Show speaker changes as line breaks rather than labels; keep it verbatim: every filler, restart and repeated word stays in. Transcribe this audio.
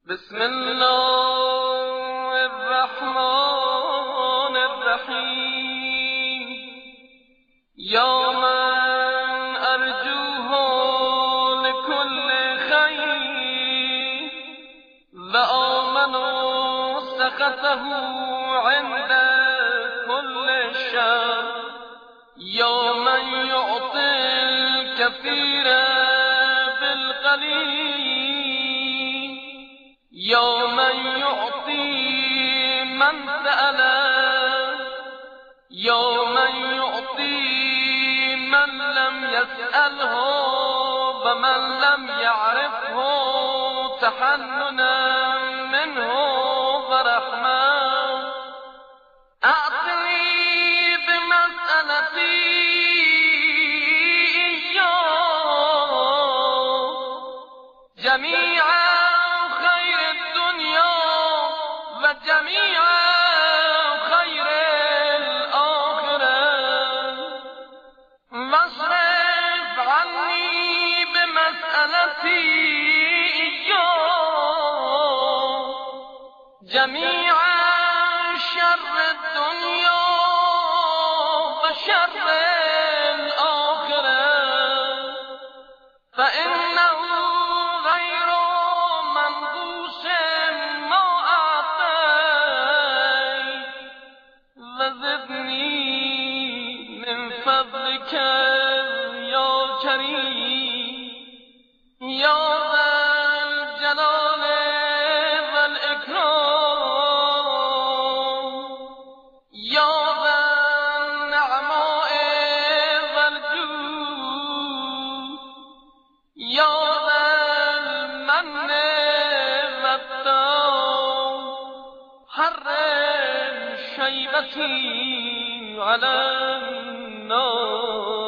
بسم الله الرحمن الرحیم. یا من ارجوه لكل خیر و آمنوا سخطه عند كل شر. یا من یعطی الكثیر بالقلیل. یا من یعطی من سأله. یا من یعطی من لم يسأله و من لم يعرفه تحننا منه ورحمة. أعطني بمسألتي جميع خير الدنيا وجميع خير الآخرة، واصرف عني بمسألتي جميع شر الدنيا وشر الآخرة، فإنه غير منقوص ما أعطيت. وزدني من فضلك يا كريم يا ذا الجلال والإكرام يا ذا النعماء والجود يا ذا المن والتوب. حرم شيبتي على النار.